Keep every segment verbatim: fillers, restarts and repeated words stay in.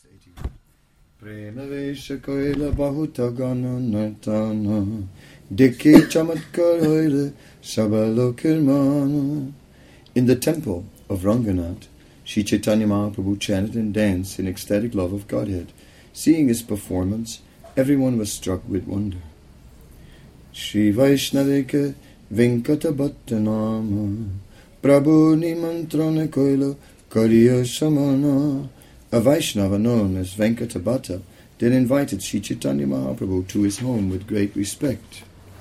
eighty-one. Premavesha koila bahutagana nartana Dikhi chamatkar hoile sabalokirmana. In the temple of Ranganath, Sri Chaitanya Mahaprabhu chanted and danced in ecstatic love of Godhead. Seeing his performance, everyone was struck with wonder. Shri Vaishnavika Venkata Bhattanama Prabhu Nimantrana Koila Kariya Samana. A Vaishnava known as Venkata Bhatta then invited Sri Chaitanya Mahaprabhu to his home with great respect.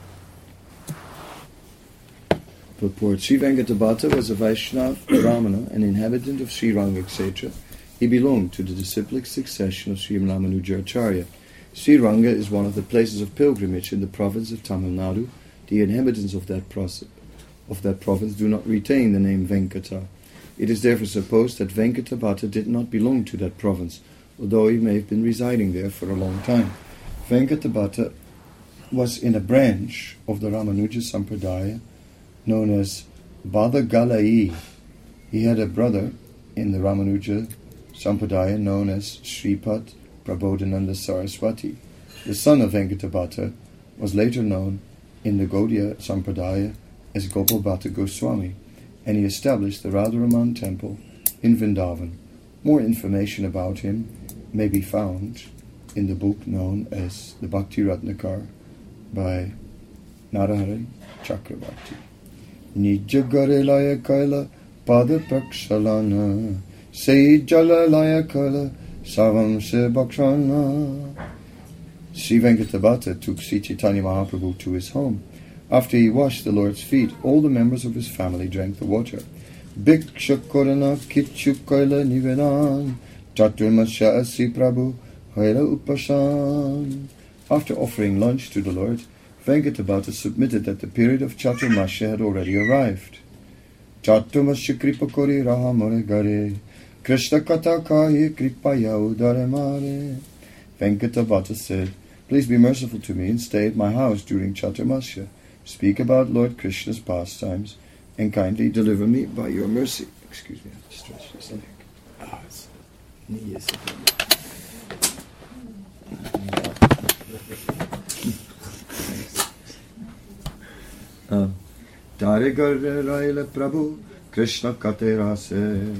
Purport. Sri Venkata Bhatta was a Vaishnava Brahmana, an inhabitant of Sri Ranga Kshetra. He belonged to the disciplic succession of Sri Ramanuja Acharya. Sri Ranga is one of the places of pilgrimage in the province of Tamil Nadu. The inhabitants of that, proce- of that province do not retain the name Venkata. It is therefore supposed that Venkata Bhatta did not belong to that province, although he may have been residing there for a long time. Venkata Bhatta was in a branch of the Ramanuja Sampradaya known as Badagalai. He had a brother in the Ramanuja Sampradaya known as Sripad Prabodhananda Saraswati. The son of Venkata Bhatta was later known in the Gaudiya Sampradaya as Gopal Bhatta Goswami, and he established the Radharaman temple in Vrindavan. More information about him may be found in the book known as the Bhakti Ratnakar by Narahari Chakravarti. Nijagare laya kaila pada prakshalana Sei jala laya kaila savam se bhakshana. Sri Venkata Bhatta took Sri Chaitanya Mahaprabhu to his home. After he washed the Lord's feet, all the members of his family drank the water. Bhiksha korana kitchu kaila nivedan Chaturmasya asi prabhu haila upasan. After offering lunch to the Lord, Venkata Bhatta submitted that the period of Chaturmasya had already arrived. Chaturmasya kripa kori raha more gare Krishna kata kaye kripaya udare mare. Venkata Bhatta said, "Please be merciful to me and stay at my house during Chaturmasya. Speak about Lord Krishna's pastimes and kindly deliver me by your mercy." Excuse me, I have to stretch this leg. Ah, it's knee is Tare garre raile Prabhu Krishna kate rase.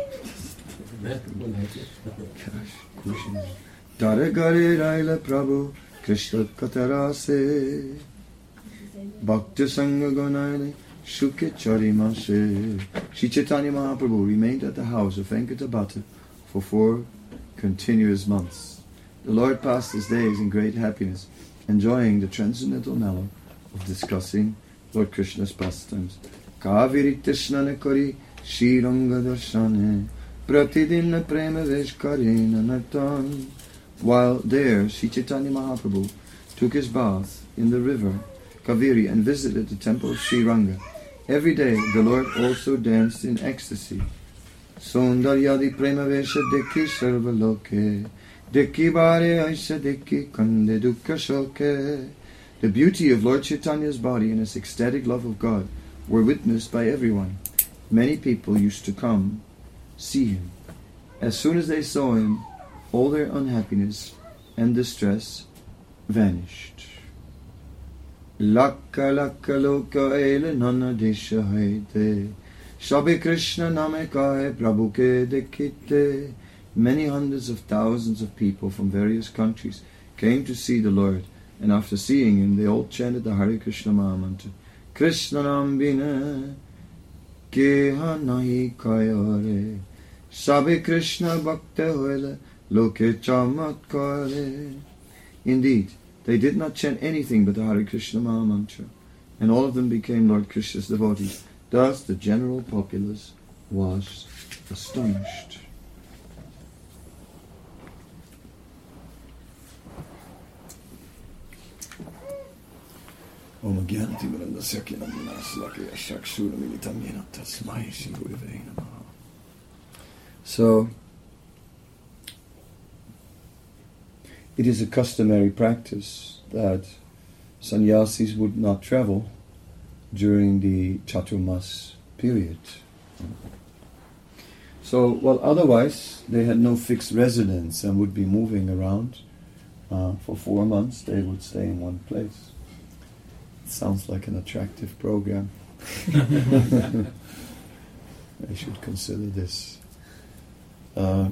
Tare garre raile Prabhu Krishna kate rase. Bhakti Sangha Gonayane Shuke Charimase. Sri Chaitanya Mahaprabhu remained at the house of Venkata Bhatta for four continuous months. The Lord passed his days in great happiness, enjoying the transcendental manner of discussing Lord Krishna's pastimes. Kaviri Tishnane Kori Shri Ranga Darshane Pratidinna Prema Veshkarina Nartan. While there, Sri Chaitanya Mahaprabhu took his bath in the river Kaviri and visited the temple of Sri Ranga. Every day the Lord also danced in ecstasy. Sundaryadi premavesha dekhi sarvaloke dekhi bare aisa dekhi kande dukkha shoke. The beauty of Lord Chaitanya's body and his ecstatic love of God were witnessed by everyone. Many people used to come see him. As soon as they saw him, all their unhappiness and distress vanished. Lakka lakka loka ele nana desha haite Shabe Krishna name kahe Prabhu ke dekhite. Many hundreds of thousands of people from various countries came to see the Lord, and after seeing him they all chanted the Hare Krishna Mahamantra. Krishna nam bina keha nahi kayare Shabe Krishna bhakta hoile loke chamatkare. Indeed, they did not chant anything but the Hare Krishna Mahamantra, and all of them became Lord Krishna's devotees. Thus the general populace was astonished. Om Gyanti Mirandasya Kinamanaslakya Shakshura Militam Yena Tasmai Shivurve Namaha. So, it is a customary practice that sannyasis would not travel during the Chaturmas period. So, well, otherwise they had no fixed residence and would be moving around. Uh, for four months they would stay in one place. It sounds like an attractive program. I should consider this. Uh,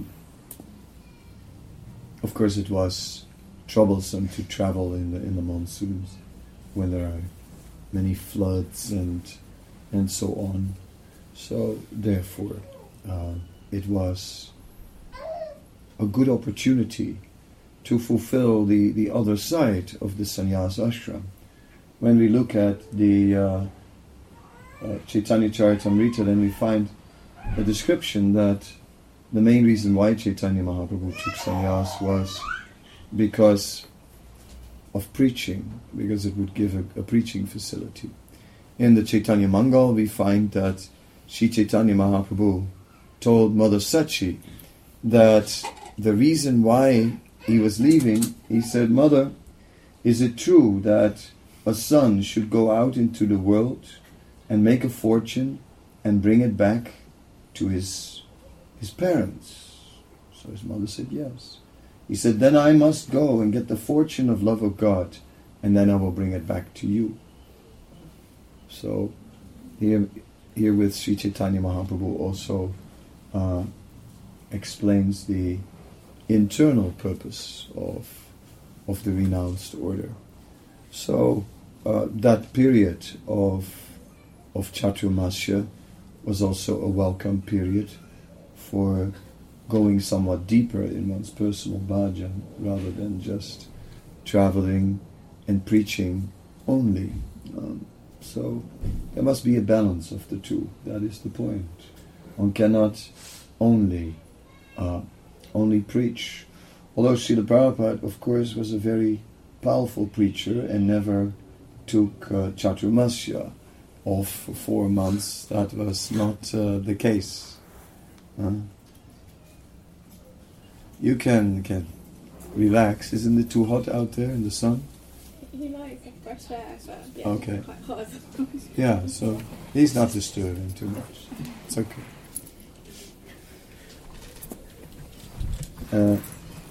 of course it was troublesome to travel in the in the monsoons when there are many floods and and so on. So therefore uh, it was a good opportunity to fulfill the, the other side of the sannyas ashram. When we look at the uh, uh, Chaitanya Charitamrita, then we find a description that the main reason why Chaitanya Mahaprabhu took sannyas was because of preaching, because it would give a, a preaching facility. In the Chaitanya Mangal we find that Sri Chaitanya Mahaprabhu told Mother Sachi that the reason why he was leaving, he said, "Mother, is it true that a son should go out into the world and make a fortune and bring it back to his his parents?" So his mother said, "Yes." He said, "Then I must go and get the fortune of love of God, and then I will bring it back to you." So here, here with Sri Chaitanya Mahaprabhu also uh, explains the internal purpose of of the renounced order. So uh, that period of of Chaturmasya was also a welcome period for going somewhat deeper in one's personal bhajan rather than just traveling and preaching only. Um, so there must be a balance of the two. That is the point. One cannot only uh, only preach. Although Srila Prabhupada, of course, was a very powerful preacher and never took uh, Chaturmasya off for four months, that was not uh, the case. Uh, you can can relax. Isn't it too hot out there in the sun? He likes fresh air, so yeah, okay. It's quite hot. Yeah, so he's not disturbing too much. It's okay. Uh,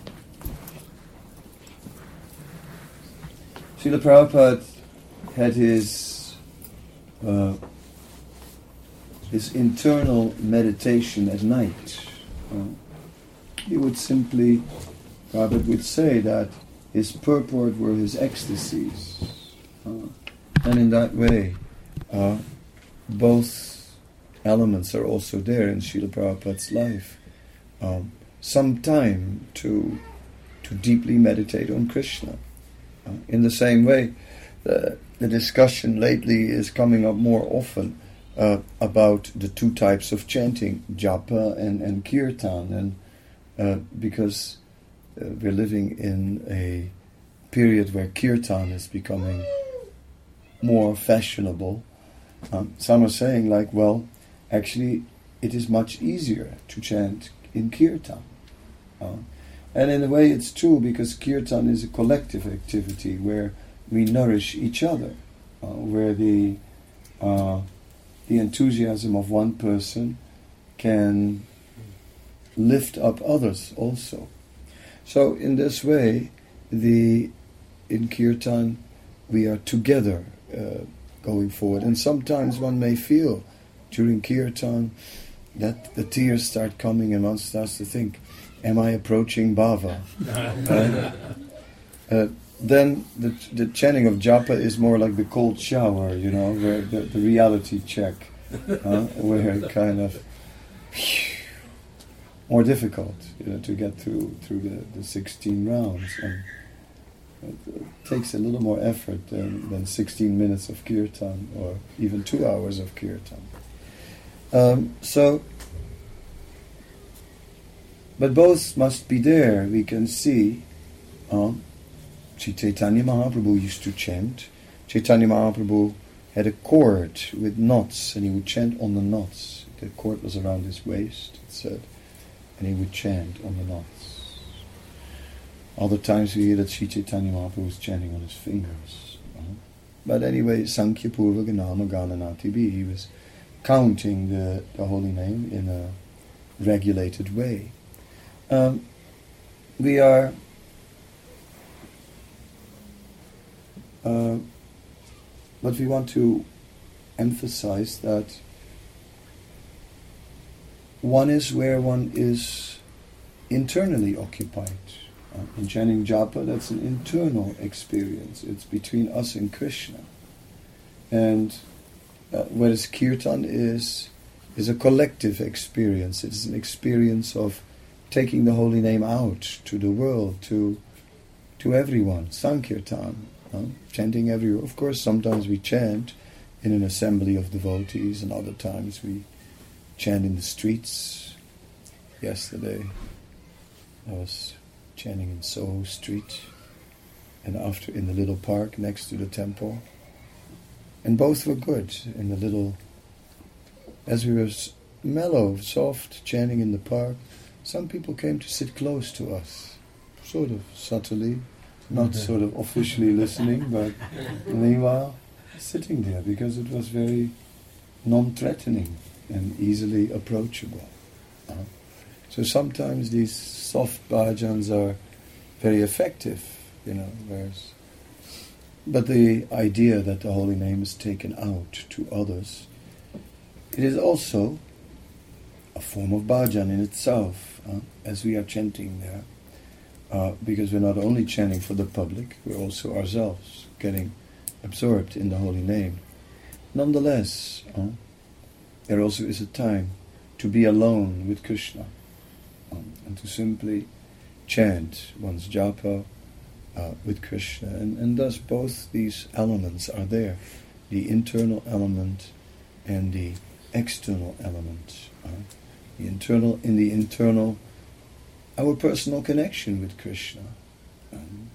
Srila Prabhupada had his uh, his internal meditation at night. Uh, he would simply, Prabhupada would say that his purport were his ecstasies. Uh, and in that way, uh, both elements are also there in Srila Prabhupada's life. Um, some time to to deeply meditate on Krishna. Uh, in the same way, the, the discussion lately is coming up more often uh, about the two types of chanting, japa and, and kirtan, and uh, because uh, we're living in a period where kirtan is becoming more fashionable. Um, some are saying like, well, actually it is much easier to chant in kirtan. Uh, and in a way it's true, because kirtan is a collective activity where we nourish each other, uh, where the uh, the enthusiasm of one person can lift up others also. So in this way, the in kirtan we are together uh, going forward. And sometimes one may feel during kirtan that the tears start coming and one starts to think, am I approaching bhava? uh, uh, then the, the chanting of japa is more like the cold shower, you know, where the, the reality check, uh, where it kind of more difficult, you know, to get through through the, the sixteen rounds, and it takes a little more effort than, than sixteen minutes of kirtan or even two hours of kirtan. Um, so, but both must be there. We can see um, Sri Chaitanya Mahaprabhu used to chant. Chaitanya Mahaprabhu had a cord with knots, and he would chant on the knots. The cord was around his waist, it said, and he would chant on the knots. Other times we hear that Sri Chaitanya Mahaprabhu was chanting on his fingers. Uh, but anyway, Sankhya Purva Ganama Gananati Bhi, he was counting the, the holy name in a regulated way. Um, we are uh, but we want to emphasize that one is where one is internally occupied. Uh, in chanting japa, that's an internal experience. It's between us and Krishna. And uh, whereas kirtan is is a collective experience. It's an experience of taking the holy name out to the world, to to everyone. Sankirtan, uh, chanting everywhere. Of course, sometimes we chant in an assembly of devotees, and other times we chant in the streets. Yesterday, I was chanting in Soho Street, and after in the little park next to the temple. And both were good. In the little, as we were mellow, soft, chanting in the park, some people came to sit close to us, sort of subtly, not sort of officially listening, but meanwhile sitting there, because it was very non-threatening and easily approachable. Uh, so sometimes these soft bhajans are very effective, you know, whereas, but the idea that the holy name is taken out to others, it is also a form of bhajan in itself, uh, as we are chanting there, uh, because we're not only chanting for the public, we're also ourselves getting absorbed in the holy name. Nonetheless, uh, there also is a time to be alone with Krishna, um, and to simply chant one's japa uh, with Krishna, and, and thus both these elements are there, the internal element and the external element. Uh, the internal, in the internal, our personal connection with Krishna. Um,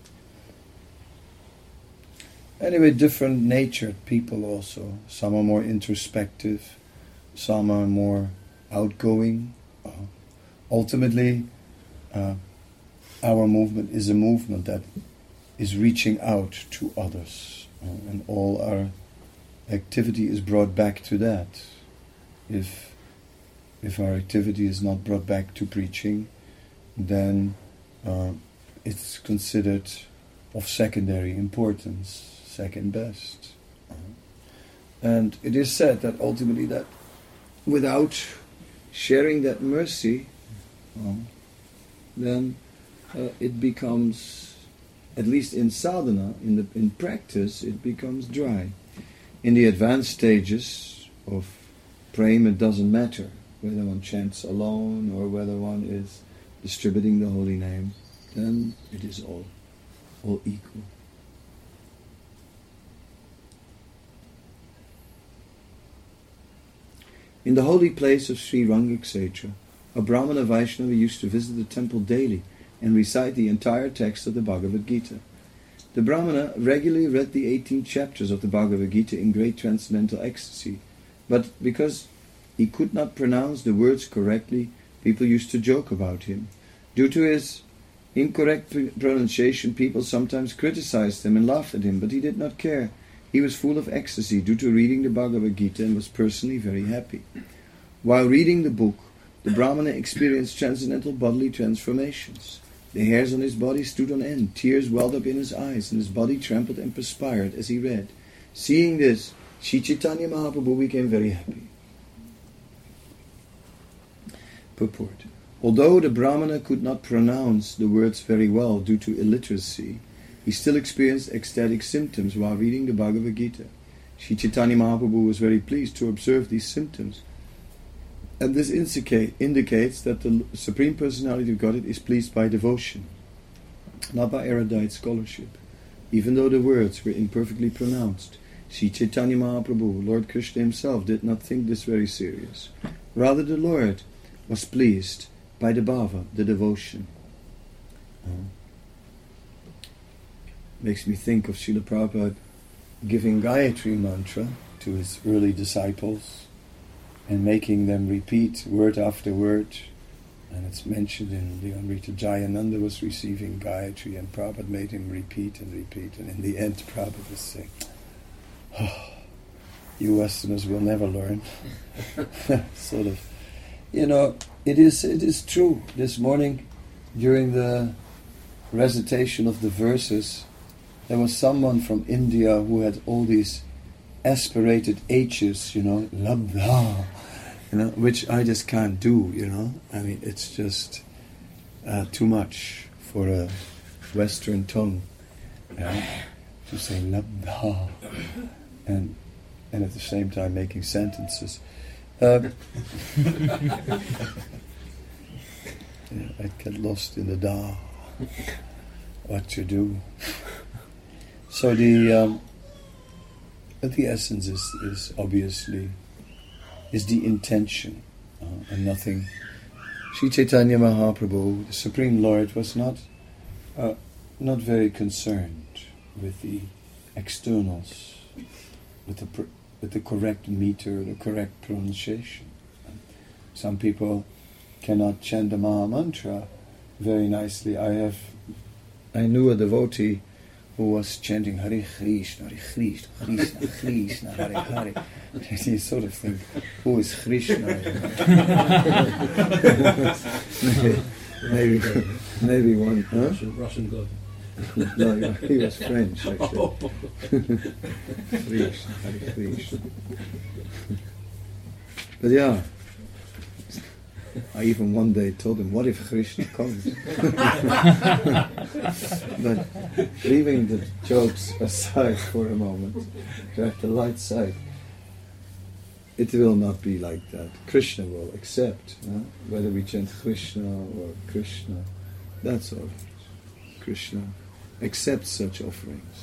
anyway, different natured people also. Some are more introspective, some are more outgoing. Uh, ultimately, uh, our movement is a movement that is reaching out to others, uh, and all our activity is brought back to that. If if our activity is not brought back to preaching, then uh, it's considered of secondary importance, second best. Uh, and it is said that ultimately that without sharing that mercy, uh, then uh, it becomes, at least in sadhana, in the in practice, it becomes dry. In the advanced stages of prema, it doesn't matter whether one chants alone or whether one is distributing the holy name, then it is all, all equal. In the holy place of Sri Rangaksetra, a Brahmana Vaishnava used to visit the temple daily and recite the entire text of the Bhagavad Gita. The Brahmana regularly read the eighteen chapters of the Bhagavad Gita in great transcendental ecstasy, but because he could not pronounce the words correctly, people used to joke about him. Due to his incorrect pronunciation, people sometimes criticized him and laughed at him, but he did not care. He was full of ecstasy due to reading the Bhagavad Gita and was personally very happy. While reading the book, the Brahmana experienced transcendental bodily transformations. The hairs on his body stood on end, tears welled up in his eyes, and his body trembled and perspired as he read. Seeing this, Sri Chaitanya Mahaprabhu became very happy. Purport. Although the Brahmana could not pronounce the words very well due to illiteracy, he still experienced ecstatic symptoms while reading the Bhagavad Gita. Sri Chaitanya Mahaprabhu was very pleased to observe these symptoms. And this indica- indicates that the Supreme Personality of Godhead is pleased by devotion, not by erudite scholarship. Even though the words were imperfectly pronounced, Sri Chaitanya Mahaprabhu, Lord Krishna himself, did not think this very serious. Rather, the Lord was pleased by the bhava, the devotion. Uh, makes me think of Srila Prabhupada giving Gayatri mantra to his early disciples and making them repeat word after word. And it's mentioned in the Amrita Jayananda was receiving Gayatri, and Prabhupada made him repeat and repeat. And in the end, Prabhupada was saying, oh, you Westerners will never learn. Sort of. you know, it is it is true. This morning, during the recitation of the verses, there was someone from India who had all these aspirated H's, you know, labda, you know, which I just can't do, you know. I mean, it's just uh, too much for a Western tongue, you know, to say labda, and and at the same time making sentences. Uh, yeah, I'd get lost in the da. What to do? So the um, but the essence is, is obviously is the intention uh, and nothing. Sri Chaitanya Mahaprabhu, the Supreme Lord, was not uh, not very concerned with the externals, with the pr- with the correct meter, the correct pronunciation. Some people cannot chant the Maha Mantra very nicely. I have, I knew a devotee who was chanting Hare Krishna, Hare Krishna, Krishna, Krishna, Hare Hare. And you sort of think, who is Krishna? maybe, maybe, maybe one. Huh? Russian, Russian god. No, he was French, actually. Krishna, Hare Krishna. But yeah, I even one day told him, what if Krishna comes? But leaving the jokes aside for a moment, to have the light side, it will not be like that. Krishna will accept, huh? Whether we chant Krishna or Krishna, that's all. Krishna accepts such offerings.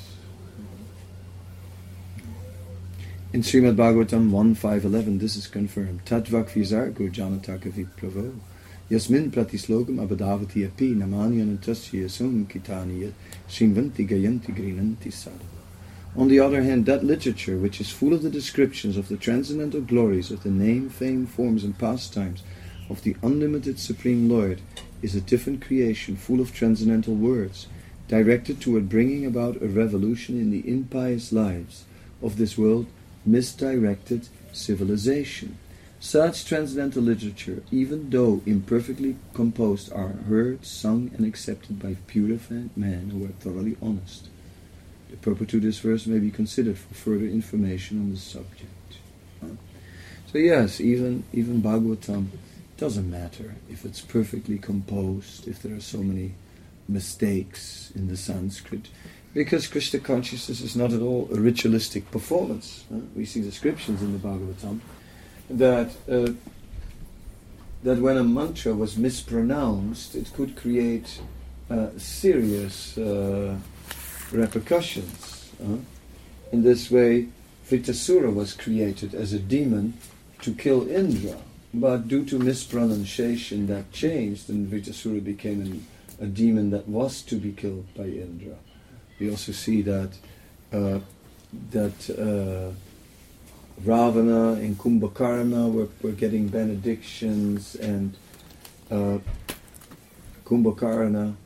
In Srimad Bhagavatam one five eleven, this is confirmed. Tatvak vizargo janataka vipravo yasmin pratislogam abadavati api namani anatasya sum kitani shimvanti gayanti grinanti sadhu. On the other hand, that literature which is full of the descriptions of the transcendental glories of the name, fame, forms and pastimes of the unlimited Supreme Lord is a different creation full of transcendental words, directed toward bringing about a revolution in the impious lives of this world, misdirected civilization. Such transcendental literature, even though imperfectly composed, are heard, sung and accepted by purified men who are thoroughly honest. The purport to this verse may be considered for further information on the subject. Huh? So yes, even even Bhagavatam doesn't matter if it's perfectly composed, if there are so many mistakes in the Sanskrit, because Krishna consciousness is not at all a ritualistic performance. Huh? We see descriptions in the Bhagavatam that uh, that when a mantra was mispronounced, it could create uh, serious uh, repercussions. Huh? In this way, Vritasura was created as a demon to kill Indra, but due to mispronunciation that changed, and Vritasura became an, a demon that was to be killed by Indra. We also see that uh, that uh, Ravana and Kumbhakarna were, were getting benedictions, and uh, Kumbhakarna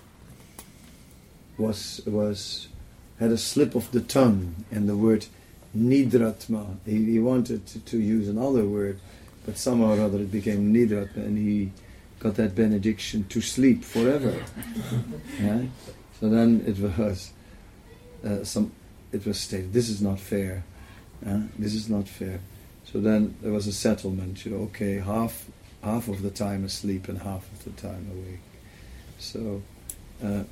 was was had a slip of the tongue, and the word Nidratma. He, he wanted to, to use another word, but somehow or other it became Nidratma, and he got that benediction to sleep forever. Yeah? So then it was uh, some. It was stated, this is not fair. Uh, this is not fair. So then there was a settlement. You know, okay, half half of the time asleep and half of the time awake. So uh,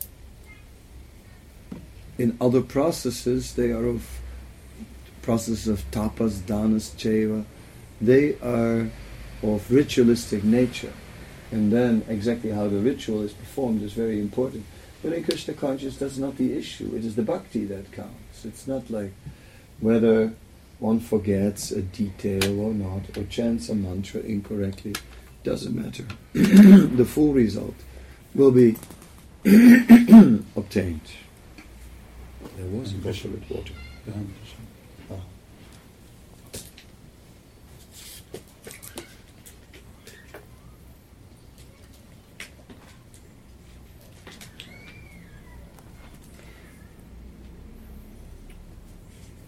in other processes, they are of processes of tapas, danas, cheva. They are of ritualistic nature, and then exactly how the ritual is performed is very important. But in Krishna consciousness, that's not the issue. It is the bhakti that counts. It's not like whether one forgets a detail or not, or chants a mantra incorrectly. Doesn't matter. The full result will be obtained. There was a vessel with water. Oh.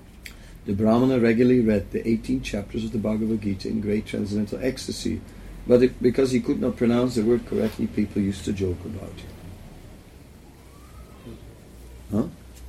The Brahmana regularly read the eighteen chapters of the Bhagavad Gita in great transcendental ecstasy, But it, because he could not pronounce the word correctly, people used to joke about it. Huh?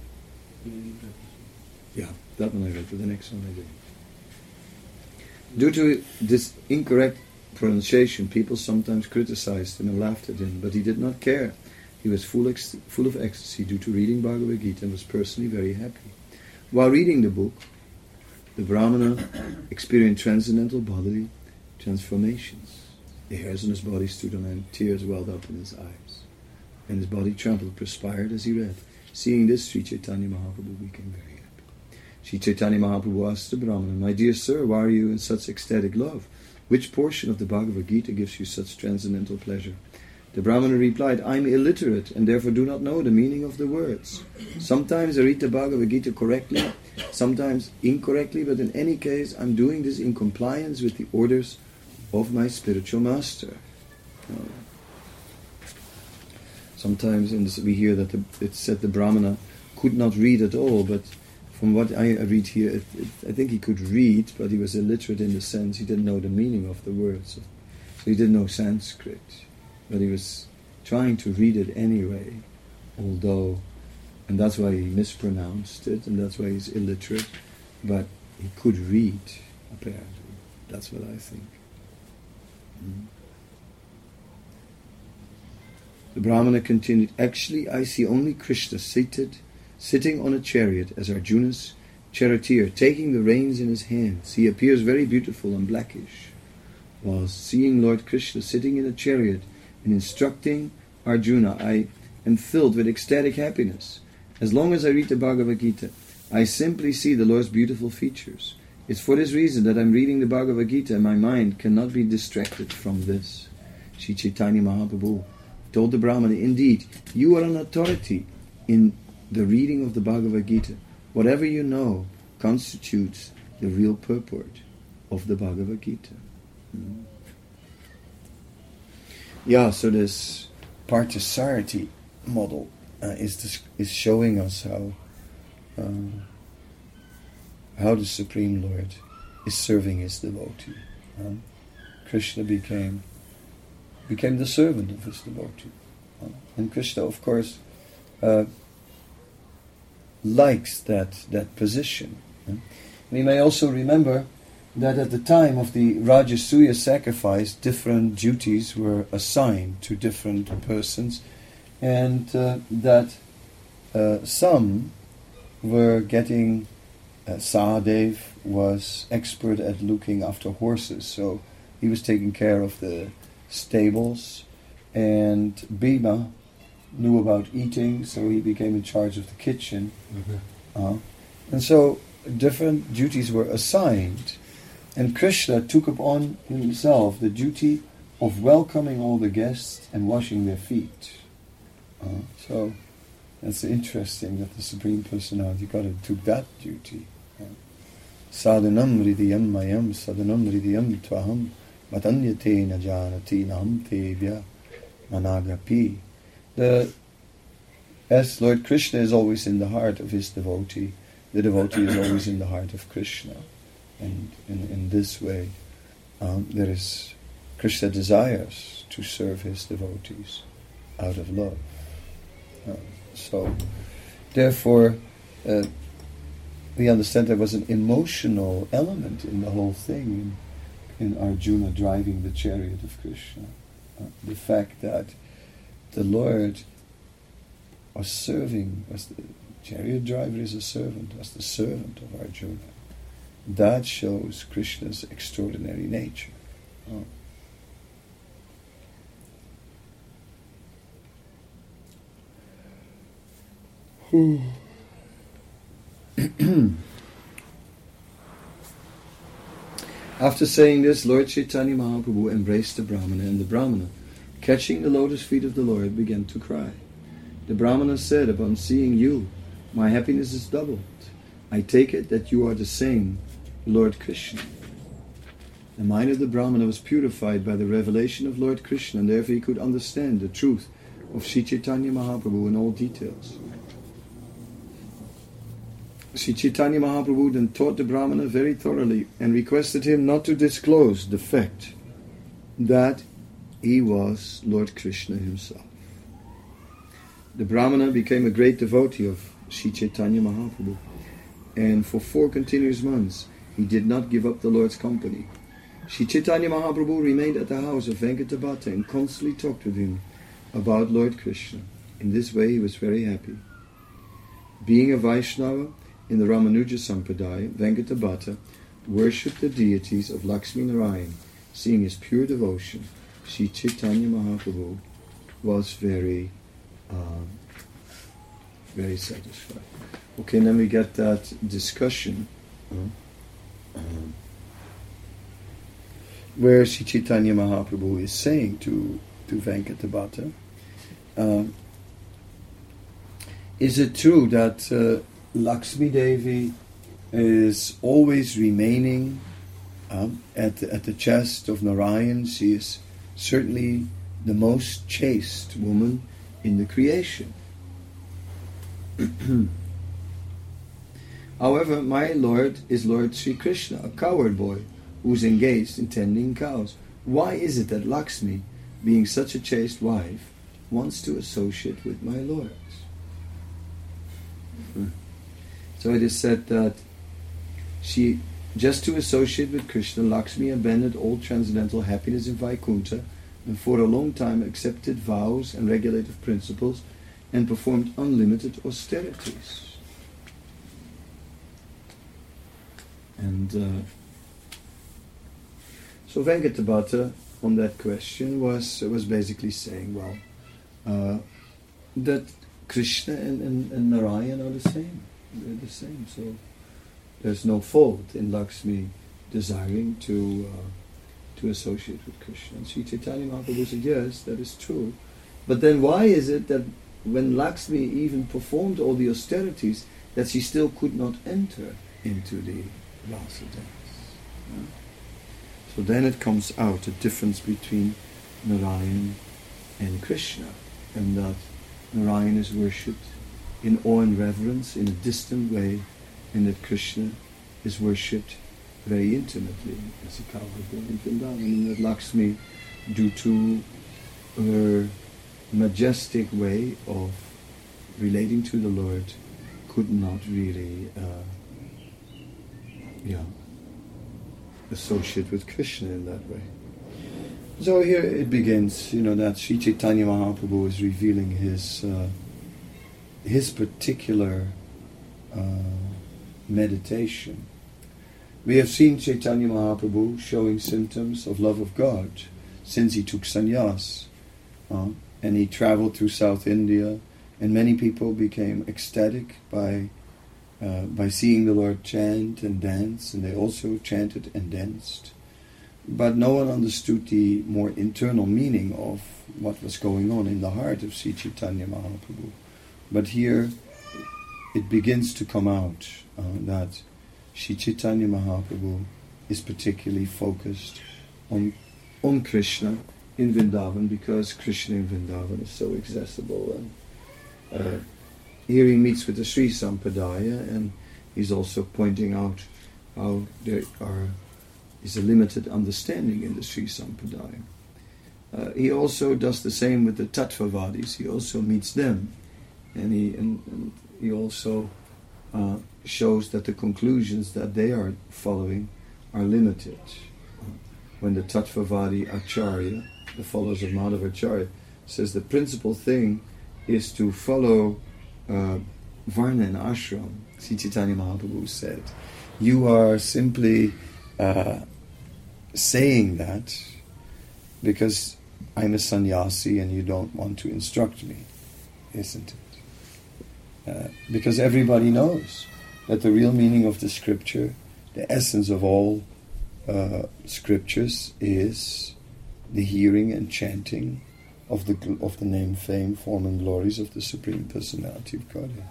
Yeah, that one I read, but the next one I didn't. Due to this incorrect pronunciation, people sometimes criticized him and laughed at him, but he did not care. He was full, ex- full of ecstasy due to reading Bhagavad Gita and was personally very happy. While reading the book, the Brahmana experienced transcendental bodily transformations. The hairs on his body stood on end, tears welled up in his eyes, and his body trembled, perspired as he read. Seeing this, Sri Chaitanya Mahaprabhu became very happy. Sri Chaitanya Mahaprabhu asked the Brahmana, "My dear sir, why are you in such ecstatic love? Which portion of the Bhagavad Gita gives you such transcendental pleasure?" The Brahmana replied, "I am illiterate and therefore do not know the meaning of the words. Sometimes I read the Bhagavad Gita correctly, sometimes incorrectly, but in any case I am doing this in compliance with the orders of my spiritual master." Uh, sometimes in this, we hear that the, it said the Brahmana could not read at all, but from what I read here, it, it, I think he could read, but he was illiterate in the sense he didn't know the meaning of the words. So he didn't know Sanskrit, but he was trying to read it anyway, although, and that's why he mispronounced it, and that's why he's illiterate, but he could read, apparently. That's what I think. Mm. The Brahmana continued, "Actually, I see only Krishna seated, sitting on a chariot as Arjuna's charioteer, taking the reins in his hands. He appears very beautiful and blackish. While seeing Lord Krishna sitting in a chariot and instructing Arjuna, I am filled with ecstatic happiness. As long as I read the Bhagavad Gita, I simply see the Lord's beautiful features. It's for this reason that I'm reading the Bhagavad Gita and my mind cannot be distracted from this." Sri Chaitanya Mahaprabhu told the Brahmana, "Indeed, you are an authority in the reading of the Bhagavad Gita. Whatever you know constitutes the real purport of the Bhagavad Gita." Mm. Yeah, so this Parthasarthi model uh, is this, is showing us how uh, how the Supreme Lord is serving his devotee. Uh, Krishna became became the servant of his devotee, uh, and Krishna, of course, uh, likes that that position. Uh. We may also remember that at the time of the Rajasuya sacrifice, different duties were assigned to different persons, and uh, that uh, some were getting, uh, Sahadev was expert at looking after horses, so he was taking care of the stables, and Bhima knew about eating, so he became in charge of the kitchen. Mm-hmm. Uh, and so different duties were assigned. And Krishna took upon himself the duty of welcoming all the guests and washing their feet. Uh, so that's interesting that the Supreme Personality God took that duty. Sadhanam hridiyam mayam sadhanam hridiyam tvaham matanyate na janati nam tevya managapi. The As Lord Krishna is always in the heart of his devotee, the devotee is always in the heart of Krishna. And in, in this way, um, there is Krishna desires to serve his devotees out of love. Uh, so, therefore, uh, we understand there was an emotional element in the whole thing, in, in Arjuna driving the chariot of Krishna. Uh, the fact that the Lord was serving, was the chariot driver is a servant, was the servant of Arjuna. That shows Krishna's extraordinary nature. Oh. After saying this, Lord Chaitanya Mahaprabhu embraced the Brahmana, and the Brahmana, catching the lotus feet of the Lord, began to cry. The Brahmana said, "Upon seeing you, my happiness is doubled. I take it that you are the same Lord Krishna." The mind of the Brahmana was purified by the revelation of Lord Krishna, and therefore he could understand the truth of Sri Chaitanya Mahaprabhu in all details. Sri Chaitanya Mahaprabhu then taught the Brahmana very thoroughly and requested him not to disclose the fact that he was Lord Krishna himself. The Brahmana became a great devotee of Sri Chaitanya Mahaprabhu, and for four continuous months he did not give up the Lord's company. Sri Chaitanya Mahaprabhu remained at the house of Venkatabhata and constantly talked with him about Lord Krishna. In this way he was very happy. Being a Vaishnava in the Ramanuja Sampradaya, Venkatabhata worshipped the deities of Lakshmi Narayan. Seeing his pure devotion, Sri Chaitanya Mahaprabhu was very, uh, very satisfied. Okay, then we get that discussion uh, um, where Sri Chaitanya Mahaprabhu is saying to, to Venkatabhata, uh, is it true that uh, Lakshmi Devi is always remaining um, at, the, at the chest of Narayan? She is certainly the most chaste woman in the creation. However, my Lord is Lord Sri Krishna, a cowherd boy who's engaged in tending cows. Why is it that Lakshmi, being such a chaste wife, wants to associate with my Lord? Hmm. So it is said that she, just to associate with Krishna, Lakshmi abandoned all transcendental happiness in Vaikuntha and for a long time accepted vows and regulative principles and performed unlimited austerities. And uh, so Venkatabhata on that question was was basically saying, well, uh, that Krishna and, and, and Narayan are the same. They're the same. So there's no fault in Lakshmi desiring to uh, to associate with Krishna. And Sri Chaitanya Mahaprabhu said, yes, that is true. But then why is it that when Lakshmi even performed all the austerities, that she still could not enter into the Rasa dance? Yeah? So then it comes out a difference between Narayan and Krishna, and that Narayan is worshipped in awe and reverence in a distant way, and that Krishna is worshipped very intimately as a cowherd boy in Vrindavan, and that Lakshmi, due to her majestic way of relating to the Lord, could not really uh, yeah, associate with Krishna in that way. So here it begins, you know, that Sri Chaitanya Mahaprabhu is revealing his uh, his particular uh, meditation. We have seen Chaitanya Mahaprabhu showing symptoms of love of God since he took sannyas, uh, and he traveled through South India, and many people became ecstatic by uh, by seeing the Lord chant and dance, and they also chanted and danced. But no one understood the more internal meaning of what was going on in the heart of Sri Chaitanya Mahaprabhu. But here it begins to come out uh, that Sri Chaitanya Mahaprabhu is particularly focused on, on Krishna in Vrindavan, because Krishna in Vrindavan is so accessible. And uh, here he meets with the Sri Sampradaya, and he's also pointing out how there are is a limited understanding in the Sri Sampradaya. Uh, he also does the same with the Tattvavadis. He also meets them, and he and, and he also uh, shows that the conclusions that they are following are limited. Uh, when the Tattvavadi Acharya, the followers of Madhavacharya, says the principal thing is to follow uh, Varna and Ashram, Sri Chaitanya Mahaprabhu said, you are simply uh, saying that because I'm a sannyasi and you don't want to instruct me, isn't it? Uh, because everybody knows that the real meaning of the scripture, the essence of all uh, scriptures, is the hearing and chanting of the gl- of the name, fame, form, and glories of the Supreme Personality of Godhead.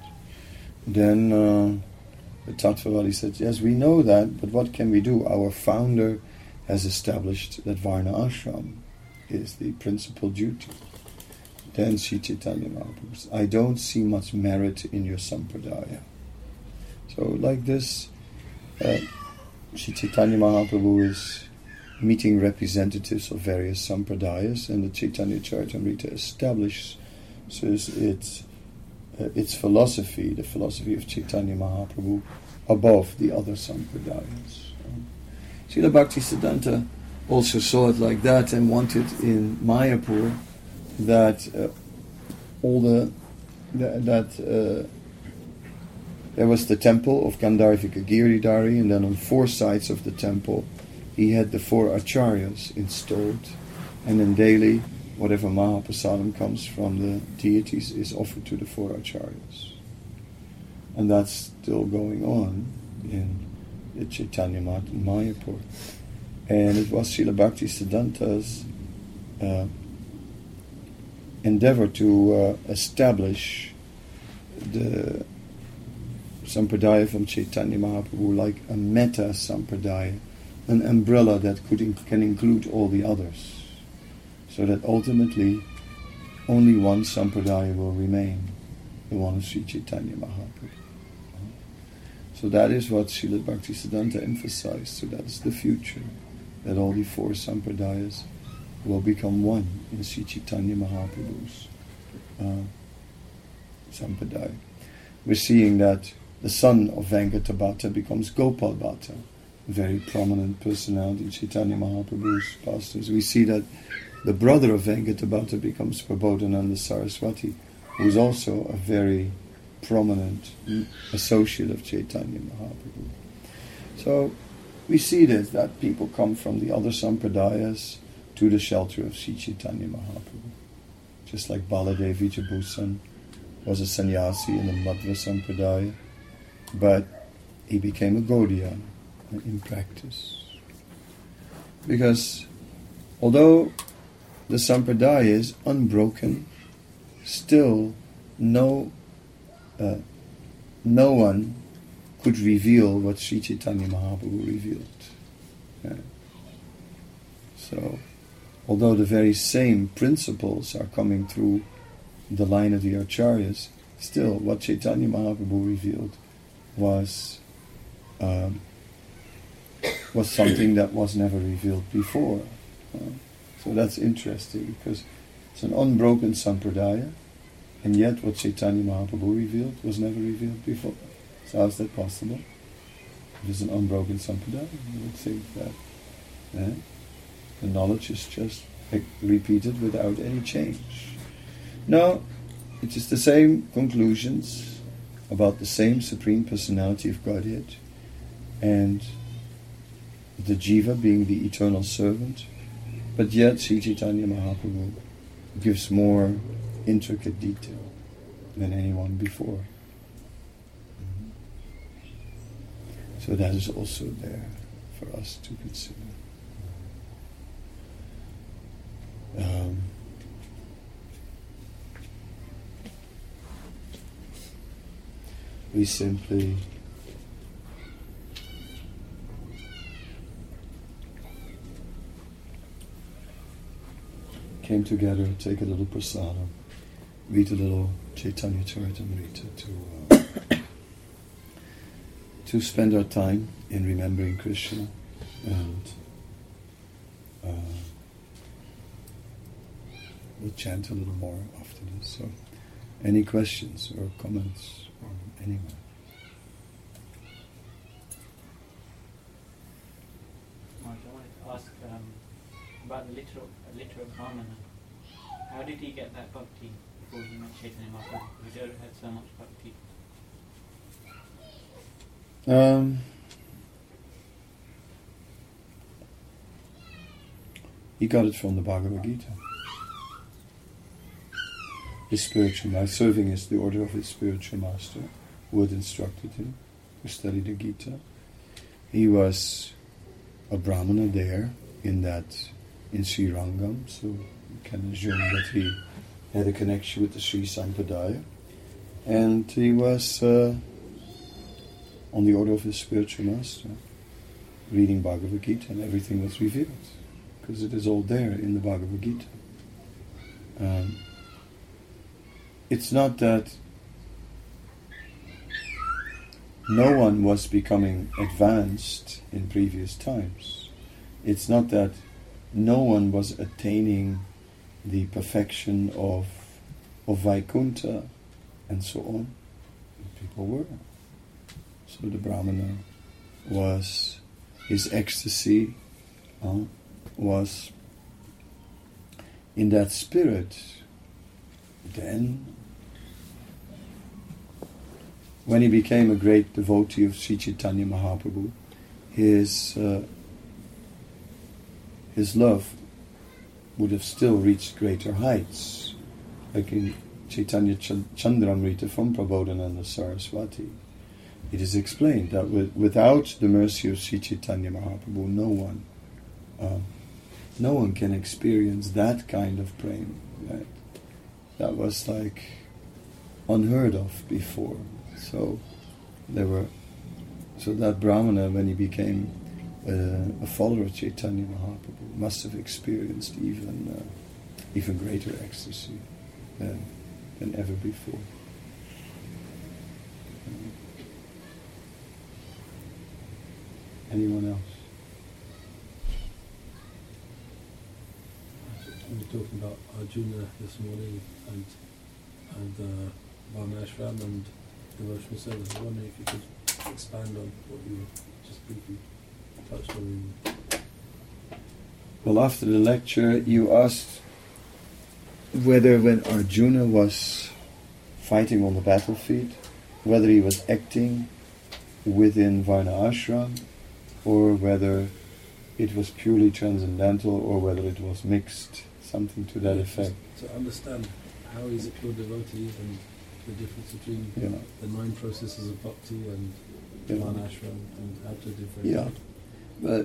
Then uh, the Tattvavadi said, yes, we know that, but what can we do? Our founder has established that Varna Ashram is the principal duty. Then Sri Chaitanya Mahaprabhu says, I don't see much merit in your sampradaya. So like this, uh, Sri Chaitanya Mahaprabhu is meeting representatives of various sampradayas, and the Chaitanya Charitamrita establishes its uh, its philosophy, the philosophy of Chaitanya Mahaprabhu, above the other sampradayas. Um, Srila Bhaktisiddhanta also saw it like that and wanted in Mayapur that uh, all the that, that uh, there was the temple of Gandharvika Giridhari, and then on four sides of the temple he had the four acharyas installed, and then daily whatever Mahaprasadam comes from the deities is offered to the four acharyas. And that's still going on in the Chaitanya Mayapur. And it was Srila Bhaktisiddhanta's uh, endeavor to uh, establish the sampradaya from Chaitanya Mahaprabhu like a meta sampradaya, an umbrella that could in- can include all the others, so that ultimately only one sampradaya will remain, the one of Sri Chaitanya Mahaprabhu. So that is what Srila Bhaktisiddhanta emphasized. So that is the future, that all the four sampradayas will become one in Sri Chaitanya Mahaprabhu's uh, sampradaya. We're seeing that the son of Venkata Bhatta becomes Gopal Bhatta, a very prominent personality in Chaitanya Mahaprabhu's pastimes. We see that the brother of Venkata Bhatta becomes Prabodhananda Saraswati, who is also a very prominent associate of Chaitanya Mahaprabhu. So we see this, that people come from the other sampradayas to the shelter of Sri Chaitanya Mahaprabhu. Just like Baladev Vijabhusan was a sannyasi in the Madhva sampradaya, but he became a Gaudiya in practice. Because although the sampradaya is unbroken, still no uh, no one could reveal what Sri Chaitanya Mahaprabhu revealed. Yeah. So, although the very same principles are coming through the line of the acharyas, still what Chaitanya Mahaprabhu revealed was um, was something that was never revealed before. Uh, so that's interesting, because it's an unbroken sampradaya, and yet what Chaitanya Mahaprabhu revealed was never revealed before. So how is that possible? If it's an unbroken sampradaya, you would think that eh, the knowledge is just like, repeated without any change. No, it is the same conclusions about the same Supreme Personality of Godhead, and the Jiva being the eternal servant, but yet Sri Chaitanya Mahaprabhu gives more intricate detail than anyone before. Mm-hmm. So that is also there for us to consider. Um, we simply came together, take a little prasadam, read a little Chaitanya Charitamrita to uh, to spend our time in remembering Krishna, and uh, we'll chant a little more after this. So, any questions or comments from anyone? Mark, I wanted to ask um, about the literal, uh, literal Brahmana. How did he get that bhakti before he met Chaitanya Mahaprabhu? He had so much bhakti. Um, he got it from the Bhagavad Gita. His spiritual master, serving as the order of his spiritual master, who had instructed him to study the Gita. He was a Brahmana there in that in Sri Rangam, so you can assume that he had a connection with the Sri Sampradaya, and he was uh, on the order of his spiritual master, reading Bhagavad Gita, and everything was revealed, because it is all there in the Bhagavad Gita. Um, it's not that no one was becoming advanced in previous times. it's not that no one was attaining the perfection of of Vaikuntha and so on. People were. So the Brahmana was, his ecstasy uh, was in that spirit. Then, when he became a great devotee of Sri Chaitanya Mahaprabhu, his uh, his love would have still reached greater heights, like in Chaitanya Chandramrita from Prabodhananda Saraswati. It is explained that with, without the mercy of Sri Chaitanya Mahaprabhu, no one, uh, no one can experience that kind of prema. Right? That was like unheard of before. So there were, so that Brahmana, when he became uh, a follower of Chaitanya Mahaprabhu, must have experienced even uh, even greater ecstasy than than ever before. Um, anyone else? We were talking about Arjuna this morning and and uh, Varnashram and devotional service. I was wondering if you could expand on what you just briefly touched on. Well, after the lecture, you asked whether when Arjuna was fighting on the battlefield, whether he was acting within Varna ashram, or whether it was purely transcendental, or whether it was mixed, something to that Yeah, effect. To understand how he's a pure devotee and the difference between Yeah. the nine processes of bhakti and Yeah. Varna ashram and how to differentiate. Yeah, but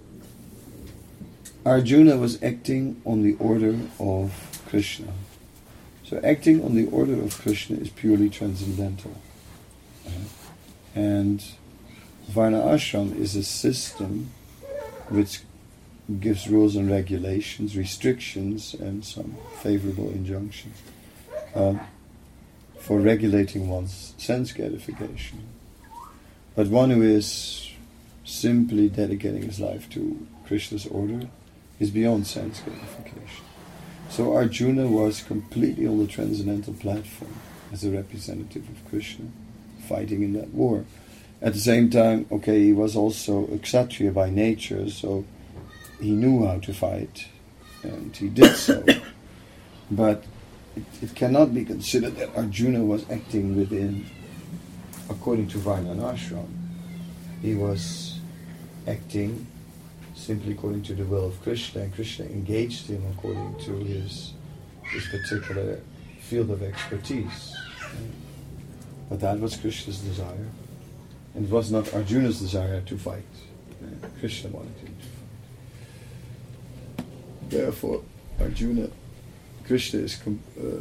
Arjuna was acting on the order of Krishna. So acting on the order of Krishna is purely transcendental. Uh, and Varna ashram is a system which gives rules and regulations, restrictions, and some favorable injunctions um, for regulating one's sense gratification. But one who is simply dedicating his life to Krishna's order is beyond sense gratification. So Arjuna was completely on the transcendental platform as a representative of Krishna, fighting in that war. At the same time, okay, he was also a Kshatriya by nature, so he knew how to fight, and he did so. But it, it cannot be considered that Arjuna was acting within, according to Varna ashram. He was acting simply according to the will of Krishna, and Krishna engaged him according to his his particular field of expertise. But that was Krishna's desire. And it was not Arjuna's desire to fight. Krishna wanted him to fight. Therefore, Arjuna, Krishna is, com- uh,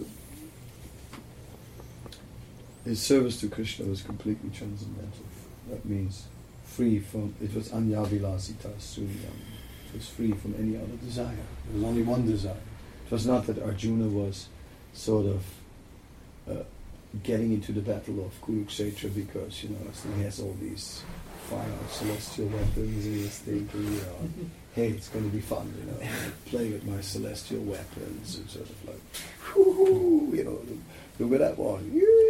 his service to Krishna was completely transcendental. That means free from, it was anyavilasita sunyam. It was free from any other desire. There was only one desire. It was not that Arjuna was sort of uh, getting into the battle of Kurukshetra because, you know, he has all these fire celestial weapons and he's thinking, you know, hey, it's going to be fun, you know, play with my celestial weapons and sort of like, whoo, you know, look at that one.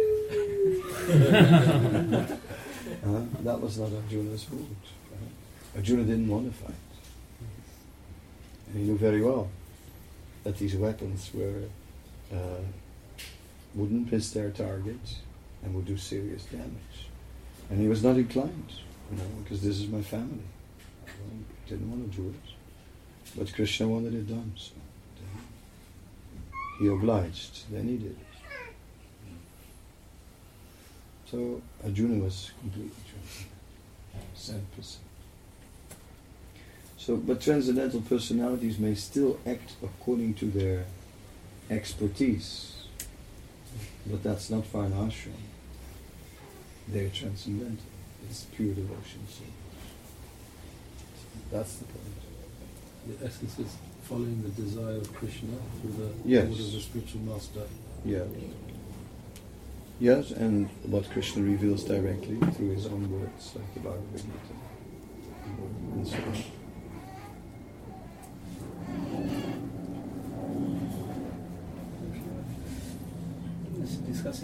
uh, that was not Arjuna's mood. Uh, Arjuna didn't want to fight. And he knew very well that these weapons were uh, wouldn't miss their target and would do serious damage. And he was not inclined, you know, because this is my family. I didn't want to do it. But Krishna wanted it done, so he obliged, then he did it. So Arjuna was completely transcendental, seven percent. So, but transcendental personalities may still act according to their expertise. But that's not Varna ashram. They're transcendental. It's pure devotion. So that's the point. The essence is following the desire of Krishna through the Yes. order of the spiritual master. Yeah. Yes, and what Krishna reveals directly through his own words, like the Bhagavad Gita. And so on.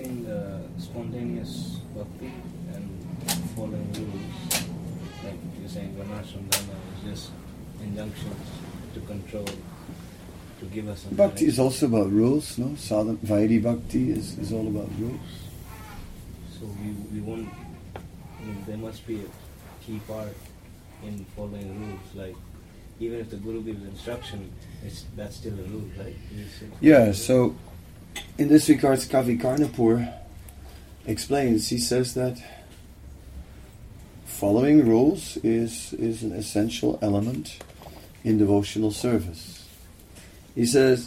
saying uh, spontaneous bhakti and following rules, like you're saying Varnashram Dharma is just injunctions to control, to give us some Bhakti is direction. also about rules, no? Sadhana, Vaidhi Bhakti is, is all about rules. So we, we want, I mean, there must be a key part in following rules, like even if the Guru gives instruction, it's, that's still a rule, right? Yeah, so in this regard, Kavi Karnapur explains, he says that following rules is, is an essential element in devotional service. He says,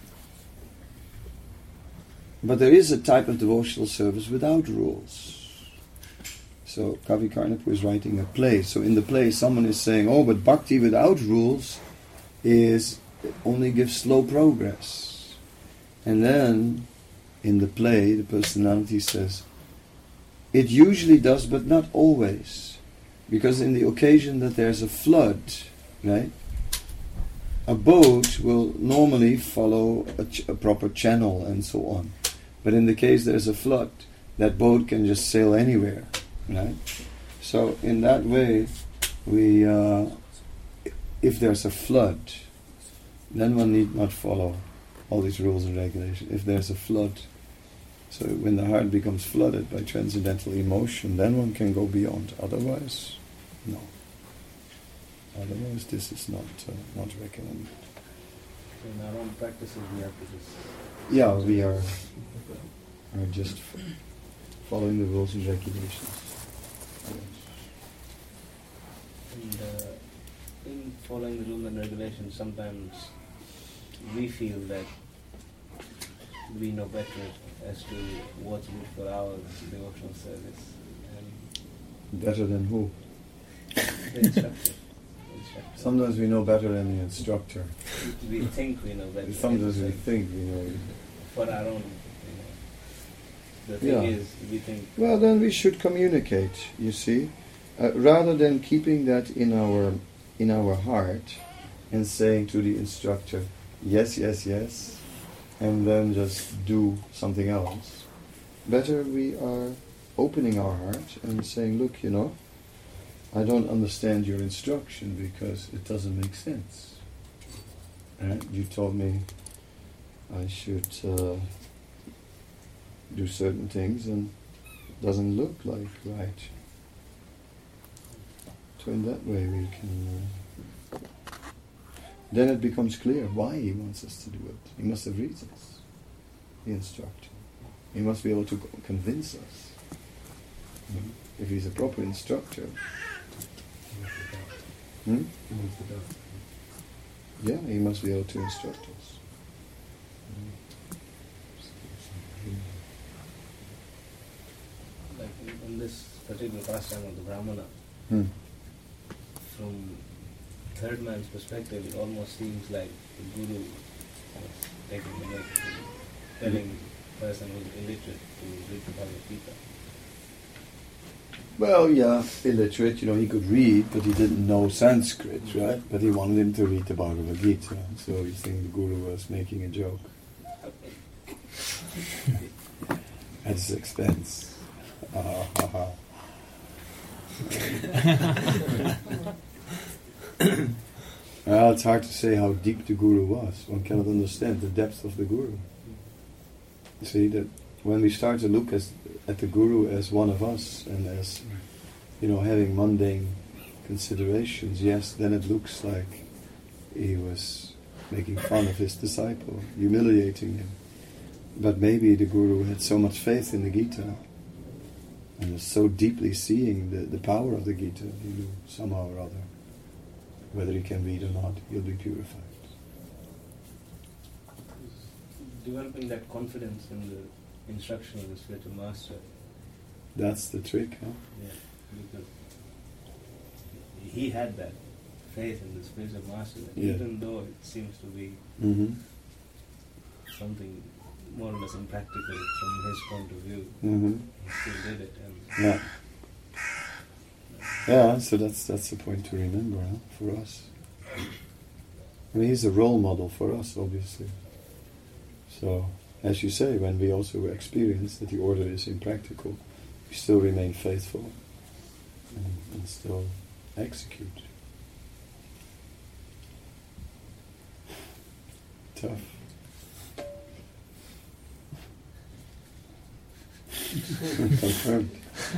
but there is a type of devotional service without rules. So Kavi Karnapur is writing a play. So in the play, someone is saying, oh, but bhakti without rules is only gives slow progress. And then in the play, the personality says, it usually does, but not always. Because in the occasion that there's a flood, right, a boat will normally follow a, ch- a proper channel and so on. But in the case there's a flood, that boat can just sail anywhere, right? So in that way, we, uh, if there's a flood, then one need not follow all these rules and regulations. If there's a flood, so when the heart becomes flooded by transcendental emotion, then one can go beyond. Otherwise, no. Otherwise, this is not uh, not recommended. So in our own practices, we have to just... Yeah, we are, are just f- following the rules and regulations. And uh, in following the rules and regulations, sometimes we feel that we know better as to what's good for our devotional service. And Better than who? the instructor. instructor. Sometimes we know better than the instructor. We we think we know better. Sometimes we Like, think we know. for our own, you know. The thing Yeah. is, we think... Well, then we should communicate. You see, uh, rather than keeping that in our in our heart and saying to the instructor, yes, yes, yes, and then just do something else. Better we are opening our heart and saying, look, you know, I don't understand your instruction because it doesn't make sense. Right? You told me I should uh, do certain things and it doesn't look like right. So in that way we can... Uh, then it becomes clear why he wants us to do it. He must have reasons, the instructor. He must be able to co- convince us. Hmm? If he's a proper instructor. Hmm? Yeah, he must be able to instruct us. Like in, in this particular pastime of the Brahmana, Hmm. from third man's perspective, it almost seems like the Guru is taking the mic, telling the person who's illiterate to read the Bhagavad Gita. Well, yeah, illiterate, you know, he could read, but he didn't know Sanskrit, right? But he wanted him to read the Bhagavad Gita, so you think the Guru was making a joke at his expense. Ah, ha, ha. Well, it's hard to say how deep the Guru was. One cannot understand the depth of the Guru. You see, that when we start to look as, at the Guru as one of us and as, you know, having mundane considerations, yes, then it looks like he was making fun of his disciple, humiliating him. But maybe the Guru had so much faith in the Gita and was so deeply seeing the, the power of the Gita, he knew somehow or other, whether he can read or not, he'll be purified. Developing that confidence in the instruction of the spiritual master. That's the trick, huh? Yeah, because he had that faith in the spiritual master, that Yeah. even though it seems to be Mm-hmm. something more or less impractical from his point of view, Mm-hmm. he still did it. And Yeah. Yeah, so that's that's the point to remember, huh, for us. I mean, he's a role model for us, obviously. So, as you say, when we also experience that the order is impractical, we still remain faithful and, and still execute. Tough. Confirmed.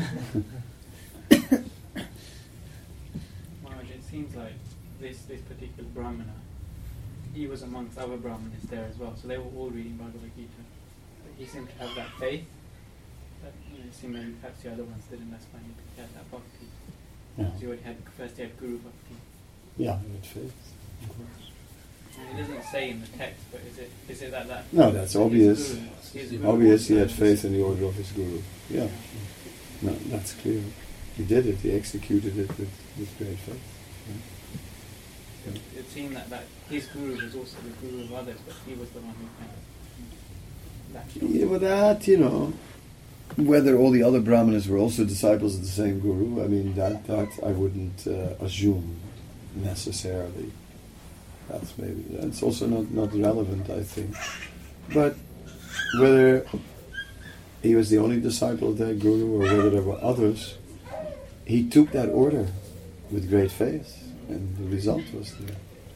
Maharaj, it seems like this, this particular Brahmana, he was amongst other Brahmanas there as well, so they were all reading Bhagavad Gita. But he seemed to have that faith, that, you know, similarly perhaps the other ones didn't, that's why he had that bhakti. Yeah. So he already had, first he had Guru Bhakti. Yeah, with faith, of course. And it doesn't say in the text, but is it is it that that? No, that's his obvious. guru- his guru Obvious he also had was- faith in the order of his guru. Yeah. No, that's clear. He did it, he executed it with, with great faith. It, it seemed that, that his guru was also the guru of others, but he was the one who kind of latched on. Yeah, with that, you know, whether all the other Brahmanas were also disciples of the same guru, I mean, that, that I wouldn't uh, assume necessarily. That's maybe, that's also not, not relevant, I think. But whether he was the only disciple of that guru or whether there were others, he took that order with great faith, and the result was there.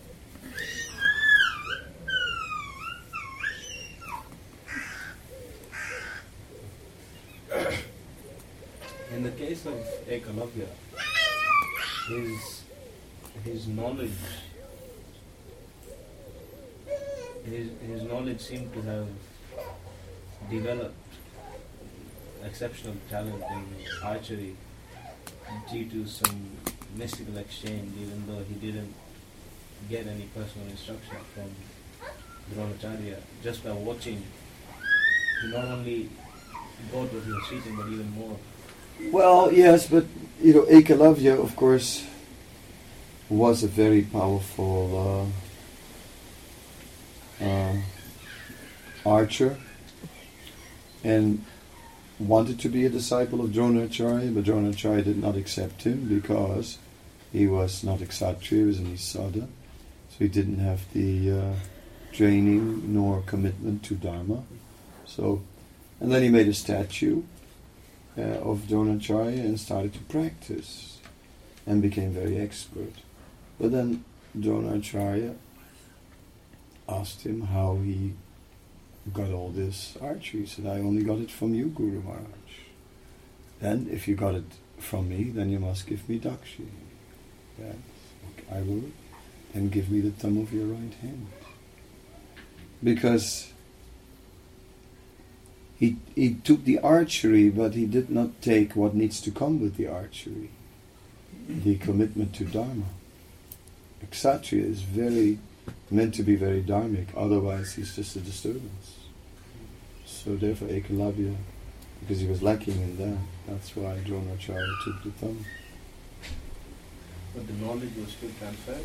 In the case of Ekalavya, his his knowledge his his knowledge seemed to have developed exceptional talent in archery due to some mystical exchange, even though he didn't get any personal instruction from Dronacharya. Just by watching, he not only got what he was teaching, but even more. Well, yes, but you know, Ekalavya, of course, was a very powerful uh, uh, archer, and wanted to be a disciple of Dronacharya, but Dronacharya did not accept him because he was not a kshatriya, he was an isada, so he didn't have the uh, training nor commitment to Dharma. So, and then he made a statue uh, of Dronacharya and started to practice and became very expert. But then Dronacharya asked him how he got all this archery. He said, I only got it from you, Guru Maharaj. Then, if you got it from me, then you must give me dakshi. Yes, I will. And give me the thumb of your right hand. Because he, he took the archery, but he did not take what needs to come with the archery. The commitment to Dharma. A kshatriya is very meant to be very dharmic, otherwise he's just a disturbance. So therefore Ekalavya, because he was lacking in that, that's why Dronacharya took the thumb. But the knowledge was still transferred.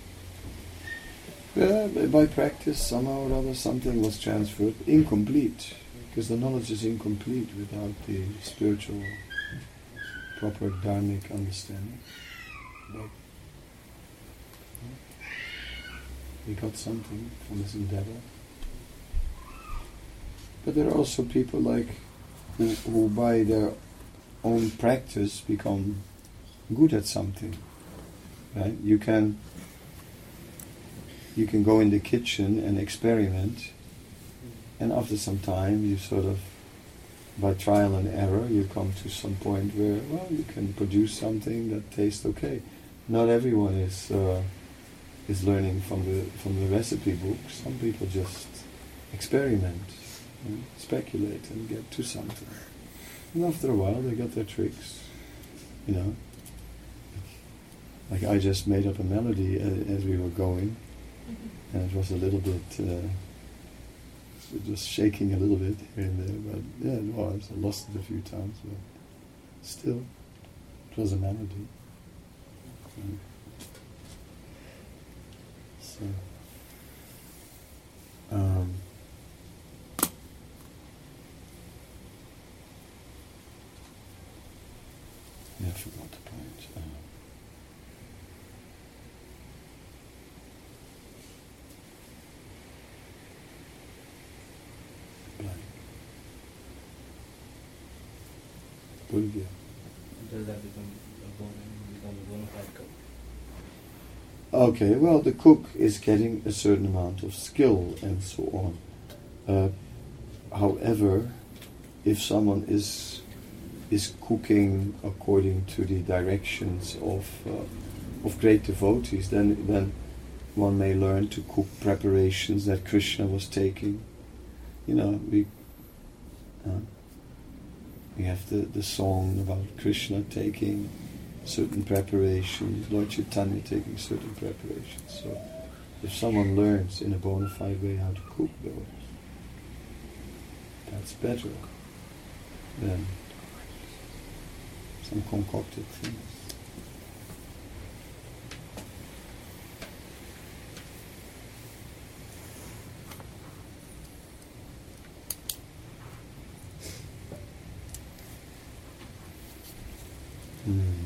Yeah, by- by practice, somehow or other, something was transferred, incomplete, because the knowledge is incomplete without the spiritual, proper dharmic understanding. But he got something from his endeavor. But there are also people like who, who by their own practice become good at something. Right? You can you can go in the kitchen and experiment, and after some time you sort of, by trial and error, you come to some point where, well, you can produce something that tastes okay. Not everyone is uh, is learning from the from the recipe book. Some people just experiment, you know, speculate, and get to something. And after a while, they got their tricks. You know, like I just made up a melody uh, as we were going, and it was a little bit. Uh, just shaking a little bit here and there, but yeah, it was. I lost it a few times, but still, it was a melody. Mm. So, um, yeah, I forgot the point. Um, भूल गया. Does that become a bona, become a bona fide cook? Okay, well, the cook is getting a certain amount of skill and so on. Uh, however, if someone is is cooking according to the directions of uh, of great devotees, then then one may learn to cook preparations that Krishna was taking. You know, we uh, we have the, the song about Krishna taking certain preparations, Lord Chaitanya taking certain preparations. So if someone learns in a bona fide way how to cook those, that's better than some concocted things. Hmm.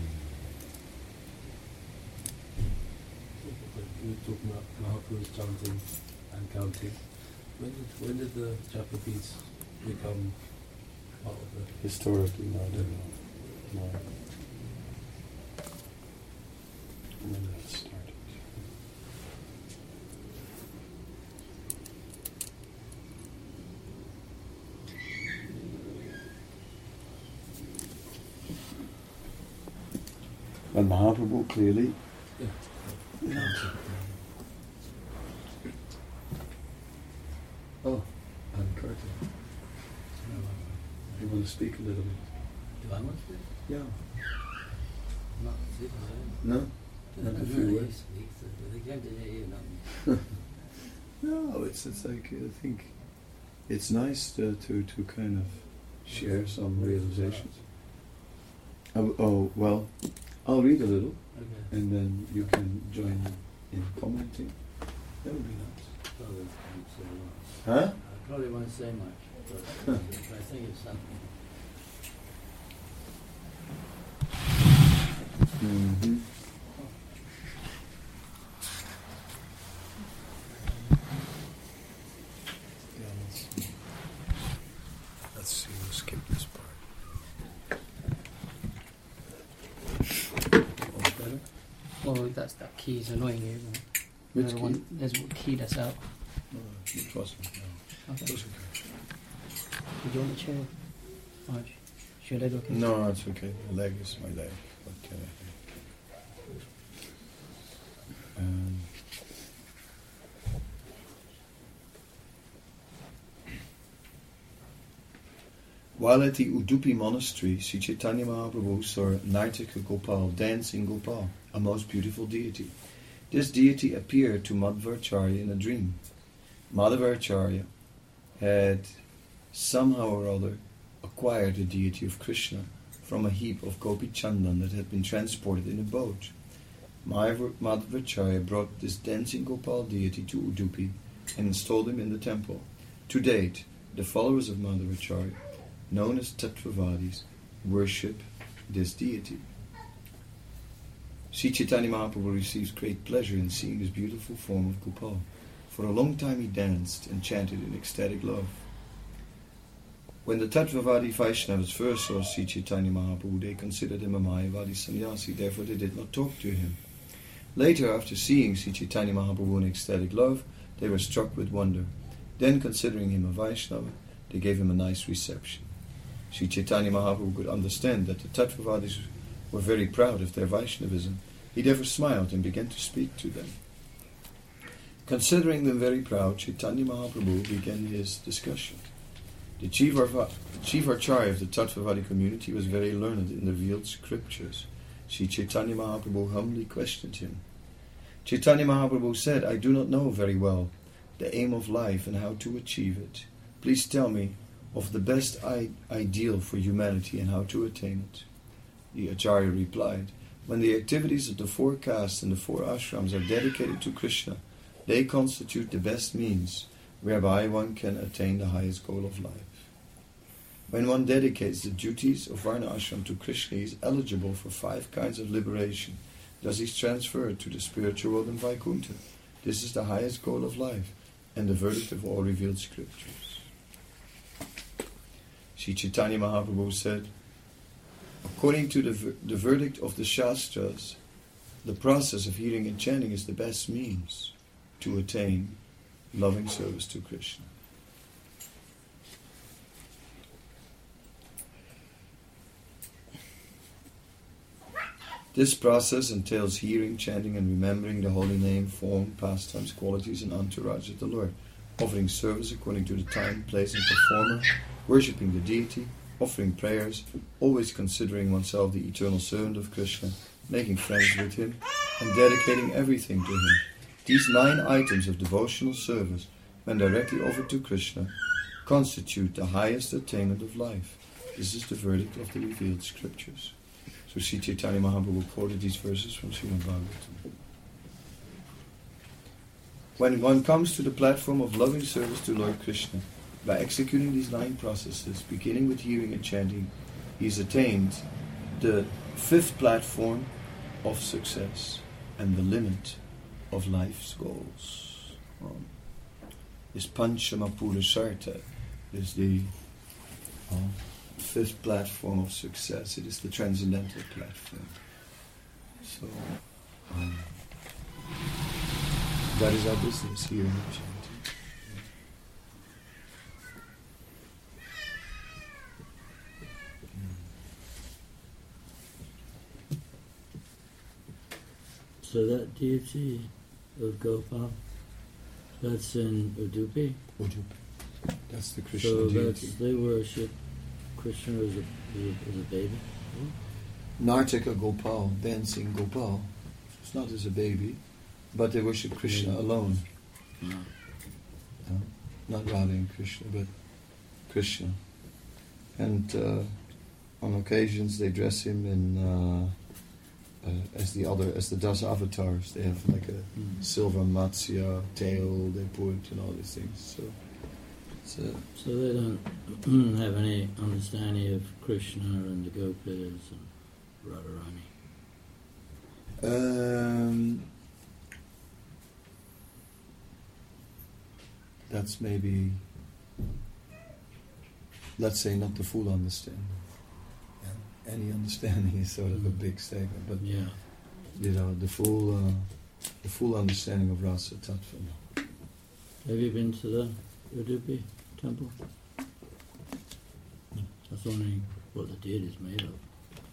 We were talking about Mahaprabhu's chanting and counting. When did when did the japa beads become part of the? Historically, no, I don't know. No. When that started. But Mahaprabhu clearly. Yeah. Oh, I'm Curtin. You want to speak a little bit? Do I want to? Yeah. Not super, No? no, Not a no, few you words? speak, so they came to hear you, not me. No, it's it's like I think it's nice to to, to kind of share some realizations. Oh, oh well, I'll read a little, Okay. and then you can join in commenting. That would be nice. Probably won't say much. Huh? I probably won't say much, but if I think it's something. Mm-hmm. Yeah, let's, let's see, we'll skip this part. Oh, better? Well, that's that key is annoying you, isn't it? Which There's key? one, there's one key that's out. No, it wasn't. No, Okay. it was okay. Did you want the chair? Marge? Is your leg okay? No, it's okay. My leg is my leg. But, uh, um, while at the Udupi monastery, Sri Chaitanya Mahaprabhu saw Nartika Gopal dance in Gopal, a most beautiful deity. This deity appeared to Madhvacharya in a dream. Madhvacharya had somehow or other acquired the deity of Krishna from a heap of gopi chandan that had been transported in a boat. Madhvacharya brought this dancing Gopal deity to Udupi and installed him in the temple. To date, the followers of Madhvacharya, known as Tattvavadis, worship this deity. Sri Chaitanya Mahaprabhu receives great pleasure in seeing this beautiful form of Gopal. For a long time he danced and chanted in ecstatic love. When the Tattvavadi Vaishnavas first saw Sri Chaitanya Mahaprabhu, they considered him a Mayavadi sannyasi, therefore they did not talk to him. Later, after seeing Sri Chaitanya Mahaprabhu in ecstatic love, they were struck with wonder. Then, considering him a Vaishnava, they gave him a nice reception. Sri Chaitanya Mahaprabhu could understand that the Tattvavadis were very proud of their Vaishnavism. He therefore smiled and began to speak to them. Considering them very proud, Chaitanya Mahaprabhu began his discussion. The chief, arva, chief Acharya of the Tattvavadi community was very learned in the revealed scriptures. Sri Chaitanya Mahaprabhu humbly questioned him. Chaitanya Mahaprabhu said, I do not know very well the aim of life and how to achieve it. Please tell me of the best I- ideal for humanity and how to attain it. The Acharya replied, when the activities of the four castes and the four ashrams are dedicated to Krishna, they constitute the best means whereby one can attain the highest goal of life. When one dedicates the duties of Varna ashram to Krishna, he is eligible for five kinds of liberation. Thus he is transferred to the spiritual world in Vaikuntha. This is the highest goal of life and the verdict of all revealed scriptures. Sri Chaitanya Mahaprabhu said, According to the, ver- the verdict of the Shastras, the process of hearing and chanting is the best means to attain loving service to Krishna. This process entails hearing, chanting, and remembering the holy name, form, pastimes, qualities, and entourage of the Lord, offering service according to the time, place, and performer, worshipping the deity, offering prayers, always considering oneself the eternal servant of Krishna, making friends with him, and dedicating everything to him. These nine items of devotional service, when directly offered to Krishna, constitute the highest attainment of life. This is the verdict of the revealed scriptures. So Sri Chaitanya Mahaprabhu quoted these verses from Srimad Bhagavatam. When one comes to the platform of loving service to Lord Krishna, by executing these nine processes, beginning with hearing and chanting, he has attained the fifth platform of success and the limit of life's goals. Um, this Panchama Purusartha is the uh, fifth platform of success. It is the transcendental platform. So, um, that is our business, hearing and chanting. So that deity of Gopal, that's in Udupi? Udupi. That's the Krishna so deity. That's, they worship Krishna as a, as a, as a baby? Nartaka Gopal, dancing Gopal. It's not as a baby, but they worship Krishna Yeah. alone. No. No, not Radha and Krishna, but Krishna. And uh, on occasions they dress him in uh, uh, as the other, as the Das avatars. They have like a Mm. silver Matsya tail they put and all these things. So, it's a, So they don't have any understanding of Krishna and the Gopas and Radharani? Um, that's maybe, let's say, not the full understanding. Yeah. Any understanding is sort of a big statement, but Yeah. you know, the full, uh, the full understanding of Rasa Tattva. No. Have you been to the Udupi temple? I was wondering what the deity is made of.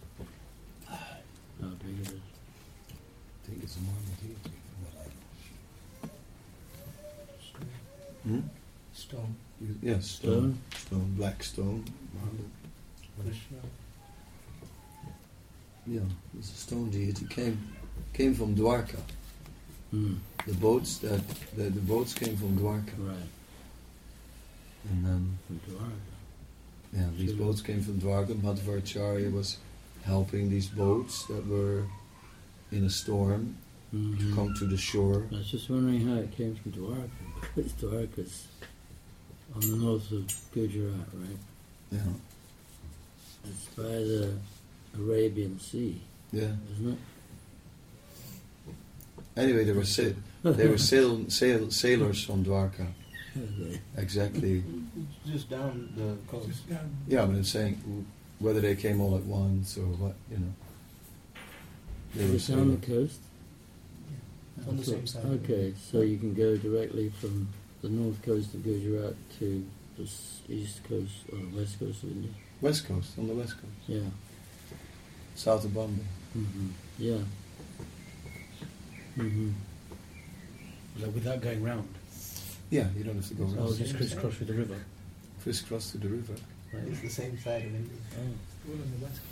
How big it is. I think it's a marble deity from what I know. Hmm? Stone. You- Yes, stone. Stone? Stone, black stone, marble. Krishna. Yeah, it's a stone deity. Came, came from Dwarka. Hmm. The boats that the, the boats came from Dwarka, Right. and then From Dwarka. yeah, these Sure. boats came from Dwarka. Madhvaracharya was helping these boats that were in a storm Mhm. to come to the shore. I was just wondering how it came from Dwarka. Because Dwarka's on the north of Gujarat, right? Yeah, It's by the Arabian Sea, yeah. isn't it? Anyway, they were sa- they were sail- sail- sailors from Dwarka. Okay. Exactly. Just down the coast. Yeah, but I'm saying w- whether they came all at once or what, you know. They were It's on the sailors. coast? On the So- same side. Okay, so you can go directly from the north coast of Gujarat to the s- east coast or the west coast of India. West Coast, on the West Coast, Yeah. south of Bombay. hmm Yeah. hmm Like without going round. Yeah, you don't have to go So I'll around. just crisscross with the river. Crisscross to the river. Right. It's the same side of India. Oh, All on the west.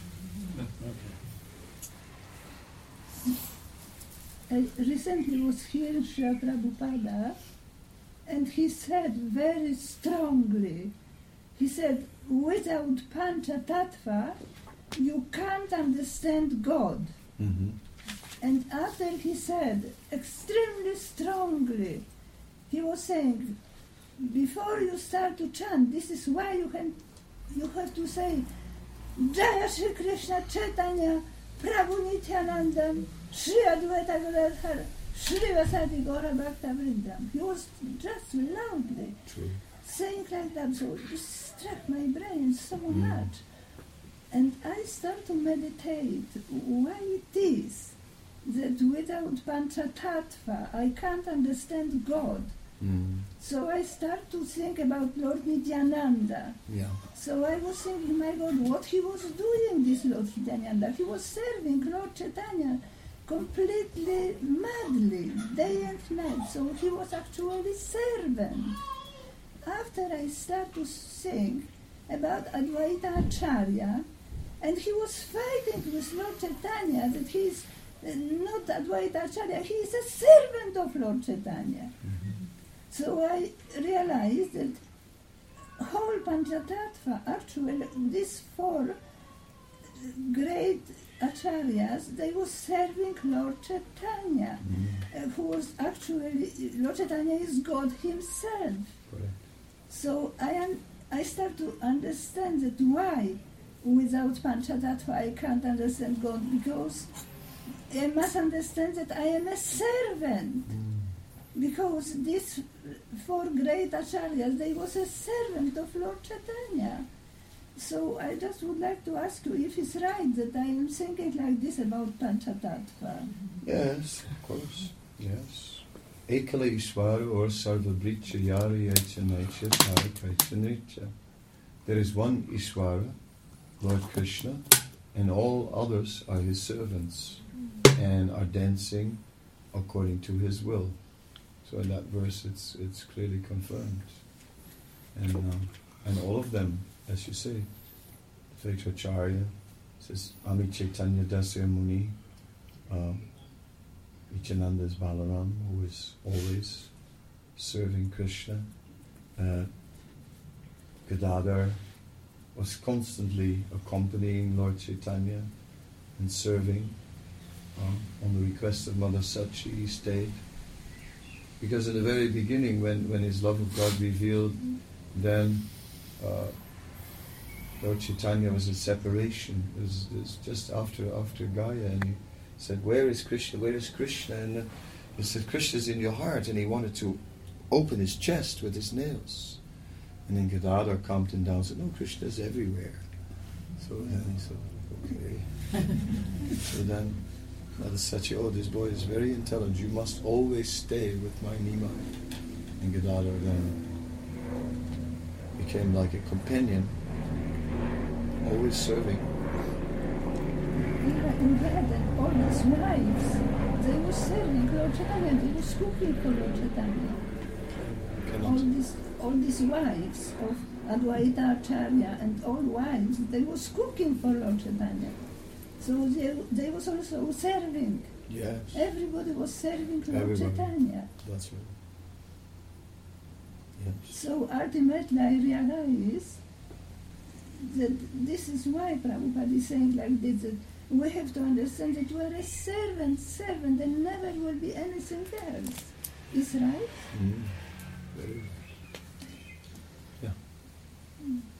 okay. I recently was hearing Srila Prabhupada, and he said very strongly, he said, without Pancha Tattva, you can't understand God. Mm-hmm. And after he said, extremely strongly, he was saying, before you start to chant, this is why you can, you have to say, Jaya Shri Krishna Chaitanya Prabhu Nityanandam Shri Advaita Gadadhar Shri Vasadi Gaura Bhakta Vrindam. He was just loudly True. saying like that, so it struck my brain so Mm. much. And I start to meditate why it is that without Panchatattva I can't understand God. Mm. So I start to think about Lord Nityananda. Yeah. So I was thinking, my God, what he was doing, this Lord Nityananda. He was serving Lord Chaitanya completely madly, day and night. So he was actually servant. After I start to think about Advaita Acharya, and he was fighting with Lord Chaitanya that he is uh, not Advaita Acharya, he is a servant of Lord Chaitanya. Mm-hmm. So I realized that whole Panchatattva, actually these four great acharyas, they were serving Lord Chaitanya, Mm-hmm. uh, who was actually, Lord Chaitanya is God himself. Correct. So I un- I start to understand that why without Panchatattva I can't understand God, because I must understand that I am a servant. Mm. Because these four great acharyas, they was a servant of Lord Chaitanya. So I just would like to ask you if it's right that I am thinking like this about Panchatattva. Yes, of course. Yes. Ekala Ishvara or Sarvabhricha Yari Yacha Naicha Tarakacha Nricha. There is one Ishvara, Lord Krishna, and all others are his servants and are dancing according to his will. So in that verse it's it's clearly confirmed. And um, and all of them, as you say, Advaitacharya says Ami Chaitanya Dasya Muni, um, Nityananda is Balaram, who is always serving Krishna. Uh, Gadadhar was constantly accompanying Lord Chaitanya and serving. Uh, on the request of Mother Sachi, he stayed. Because in the very beginning, when, when his love of God revealed, then uh, Lord Chaitanya was in separation. It was, it was just after after Gaya, and he said, "Where is Krishna? Where is Krishna?" And uh, he said, "Krishna's in your heart." And he wanted to open his chest with his nails. And then Gadadhar calmed him down and said, "No, Krishna's everywhere." So then he said, "Okay." So then Mother Sachi, "Oh, this boy is very intelligent. You must always stay with my Nimai." And Gadadhar then became like a companion, always serving. Yeah, in Veda, all these wives, they were serving Lord Chaitanya, they were cooking for Lord Chaitanya. All these, all these wives of Advaita Acharya and all wives, they were cooking for Lord Chaitanya. So they, they was also serving. Yes. Everybody was serving Lord Everybody. Chaitanya. That's right. Yes. So ultimately I realize that this is why Prabhupada is saying like this, that we have to understand that we are a servant, servant, and never will be anything else. Is right? Mm. Very. Yeah. Mm.